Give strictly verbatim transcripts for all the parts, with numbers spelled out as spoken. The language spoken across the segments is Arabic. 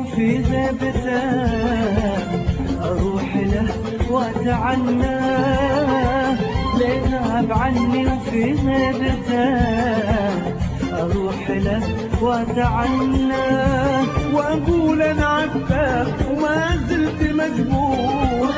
وفي غيبته أروح له وأتعناه، ليغاب عني وفي غيبته أروح له وأتعناه، وأقول أنا عبده وما زلت مجبور،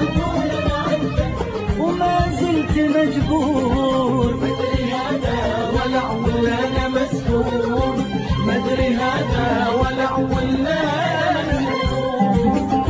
وما زلت مجبور، مدري هذا ولع ولا أنا مسحور، مدري هذا ولع ولا أنا مسحور.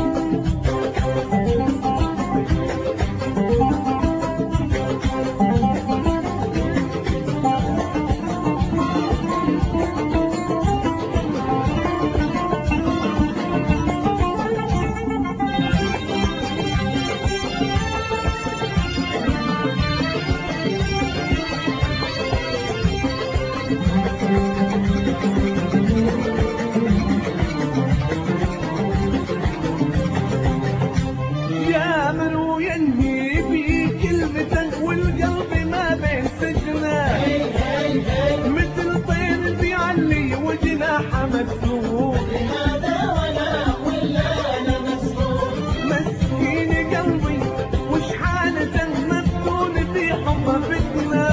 والقلب ما بين سجنه، مثل طير بيعلي وجناحه مكسور، هذا ولا ولا انا مسرور، مسكين قلبي وش حالته مفتون في حبه فتنه،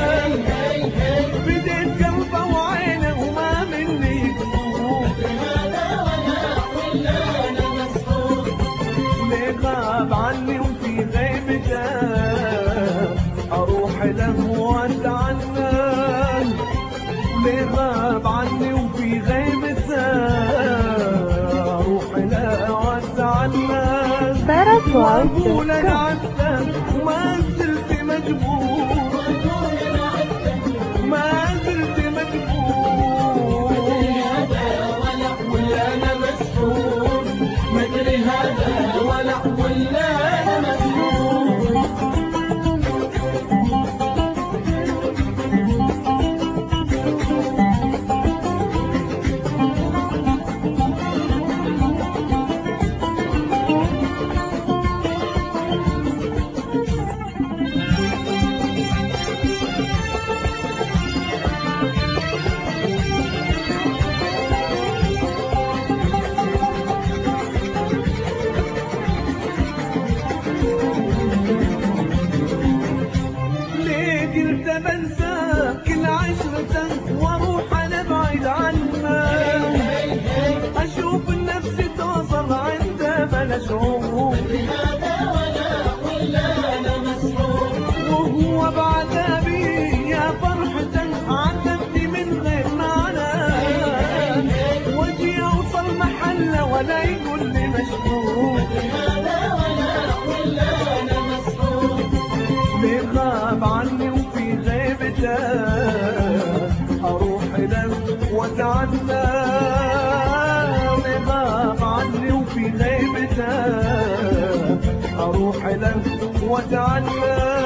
بديت قلبه وعينه وما مني يقصور، هذا ولا ولا انا مسرور، لغاب عني وفي غيبته أروح له وأتعناه، لغاب عني وفي غيبته أروح له وأتعناه، وأقول أنا عبده وما زلت مجبور، ما زلت مجبور، مدري هذا ولع ولا أنا مسحور، مدري هذا ولع ولا أنا مسحور. قلت بنسى كل عشرة واروح انا بعيد عنه، اشوف النفس توصل عنده بلا شعور، هذا ولا ولا انا مسرور، وهو بعذابي يا فرحة عذبتي من غير معنى، وجي اوصل محله ولا يقول لي مشكور، هذا ولا ولا انا مسرور، لغاب عني وفي غيبته أروح له وأتعناه، لغاب عني وفي غيبته أروح له وأتعناه.